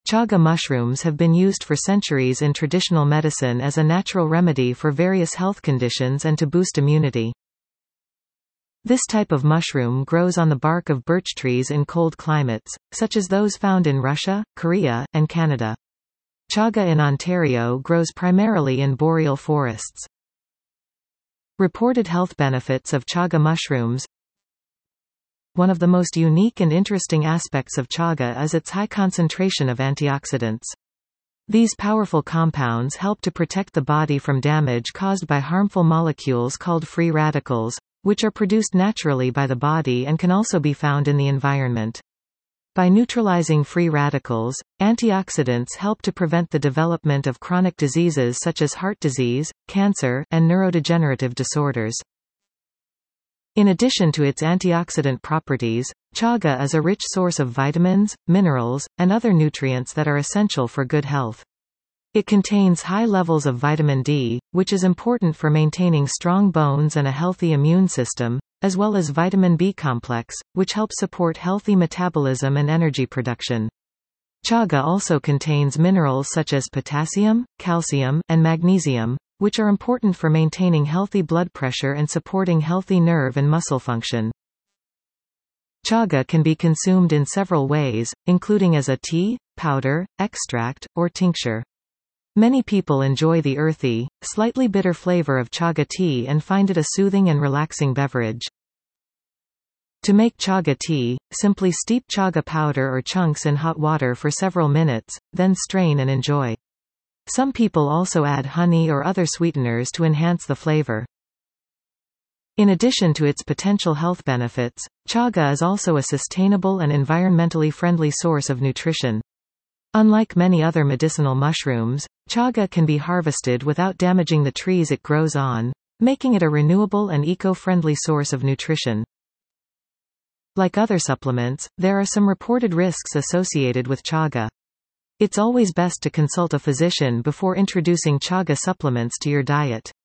Chaga mushrooms have been used for centuries in traditional medicine as a natural remedy for various health conditions and to boost immunity. This type of mushroom grows on the bark of birch trees in cold climates, such as those found in Russia, Korea, and Canada. Chaga in Ontario grows primarily in boreal forests. Reported health benefits of chaga mushrooms. One of the most unique and interesting aspects of chaga is its high concentration of antioxidants. These powerful compounds help to protect the body from damage caused by harmful molecules called free radicals, which are produced naturally by the body and can also be found in the environment. By neutralizing free radicals, antioxidants help to prevent the development of chronic diseases such as heart disease, cancer, and neurodegenerative disorders. In addition to its antioxidant properties, chaga is a rich source of vitamins, minerals, and other nutrients that are essential for good health. It contains high levels of vitamin D, which is important for maintaining strong bones and a healthy immune system, as well as vitamin B complex, which helps support healthy metabolism and energy production. Chaga also contains minerals such as potassium, calcium, and magnesium, which are important for maintaining healthy blood pressure and supporting healthy nerve and muscle function. Chaga can be consumed in several ways, including as a tea, powder, extract, or tincture. Many people enjoy the earthy, slightly bitter flavor of chaga tea and find it a soothing and relaxing beverage. To make chaga tea, simply steep chaga powder or chunks in hot water for several minutes, then strain and enjoy. Some people also add honey or other sweeteners to enhance the flavor. In addition to its potential health benefits, chaga is also a sustainable and environmentally friendly source of nutrition. Unlike many other medicinal mushrooms, chaga can be harvested without damaging the trees it grows on, making it a renewable and eco-friendly source of nutrition. Like other supplements, there are some reported risks associated with chaga. It's always best to consult a physician before introducing chaga supplements to your diet.